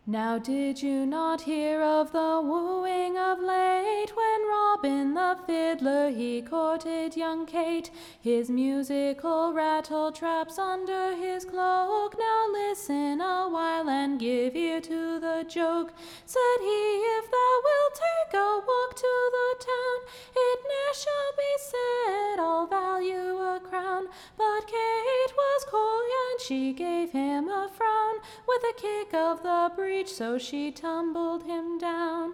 Now did you not hear of the wooing of late, when Robin the fiddler he courted young Kate? His musical rattle traps under his cloak. Now listen a while and give ear to the joke. Said he, if thou wilt take a walk to the town, it ne'er shall be said I'll value a crown. But Kate was coy, and she gave him a frown. With a kick of the breech, so she tumbled him down.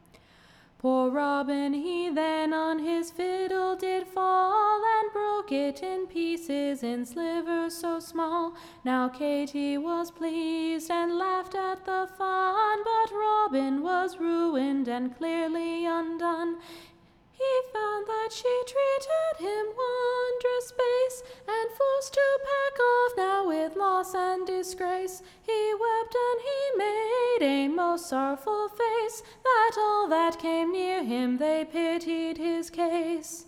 Poor Robin, he then on his fiddle did fall, and broke it in pieces in slivers so small. Now Katie was pleased and laughed at the fun, but Robin was ruined and clearly undone. He found that she treated him wondrous base, and forced to pack off now with loss and disgrace. He wept and he made a most sorrowful face, that all that came near him they pitied his case.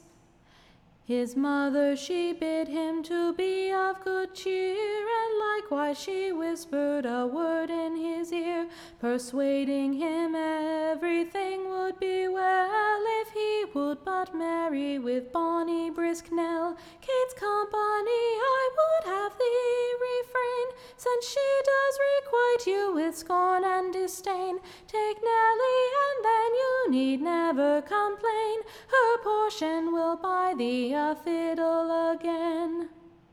His mother she bid him to be of good cheer, and likewise she whispered a word in his ear, persuading him everything would be well if he would but marry with bonny brisk Nell. Kate's company I would have thee refrain, since she does requite you with scorn and disdain. Take Nelly, and then you need never complain, her portion will buy thee a fiddle again.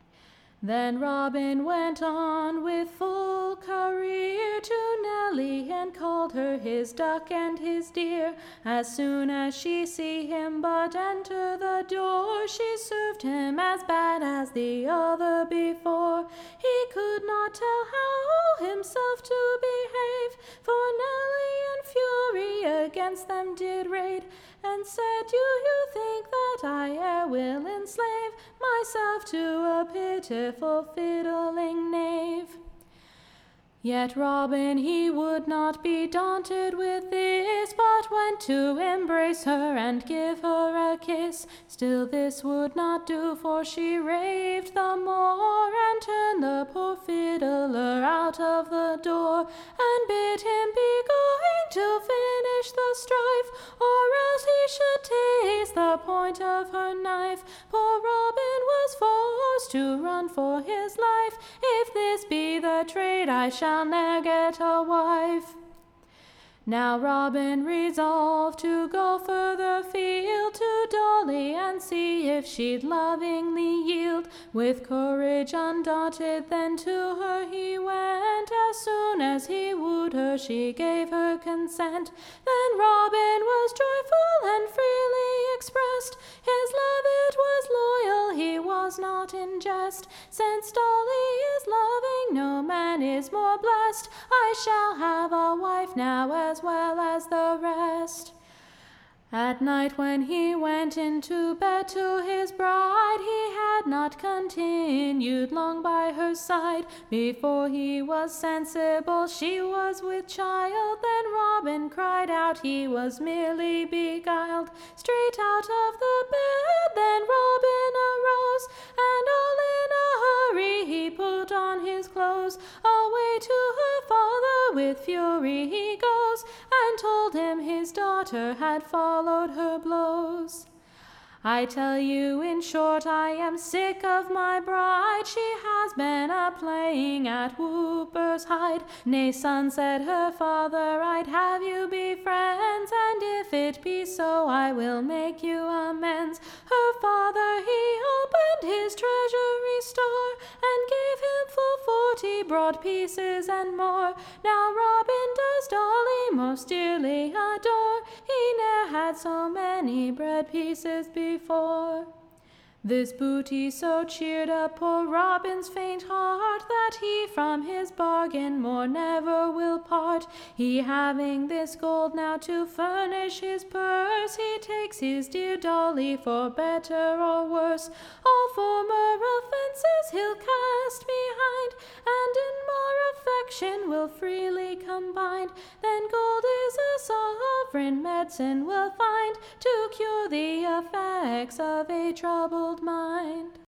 Then Robin went on with full career to Nelly, and called her his duck and his dear. As soon as she see him but enter the door, she served him as bad as the other before. He could not tell how himself to behave, for Nelly in fury against them did raid, and said, Do you think that I e'er will enslave myself to a pitiful fiddling knave? Yet Robin he would not be daunted with this, but went to embrace her and give her a kiss. Still this would not do, for she raved the more, and turned the poor fiddler out of the door, and bid him be going to finish the strife, or else he should taste the point of her knife. Poor Robin was forced to run for his life. If this be the trade, I shall ne'er get a wife. Now Robin resolved to go further field to Dolly, and see if she'd lovingly yield. With courage undaunted then to her he went. As soon as he wooed her, she gave her consent. Then Robin was joyful and freely expressed his love, it was loyal, he was not in jest. Since Dolly is loving, no man is more blessed. I shall have a wife now as well as the rest. At night when he went into bed to his bride, he had not continued long by her side. Before he was sensible she was with child. Then Robin cried out he was merely beguiled. Straight out of the bed then Robin arose, and all in a hurry he put on his clothes. Away to her father with fury he goes, and told him his daughter had followed her blows. I tell you in short, I am sick of my bride. She has been a-playing at Whooper's Hyde. Nay, son, said her father, I'd have you be friends, and if it be so, I will make you amends. Her father, he opened his treasury store, and gave him full 40 broad pieces and more. Now Robin does Dolly most dearly adore. He ne'er had so many bread pieces before. This booty so cheered up poor Robin's faint heart, that he from his bargain more never will part. He having this gold now to furnish his purse, he takes his dear Dolly for better or worse. All former offences he'll cast behind, and in more affection will freely combine. Then gold is a sovereign medicine we'll find, to cure the effects of a troubled mind.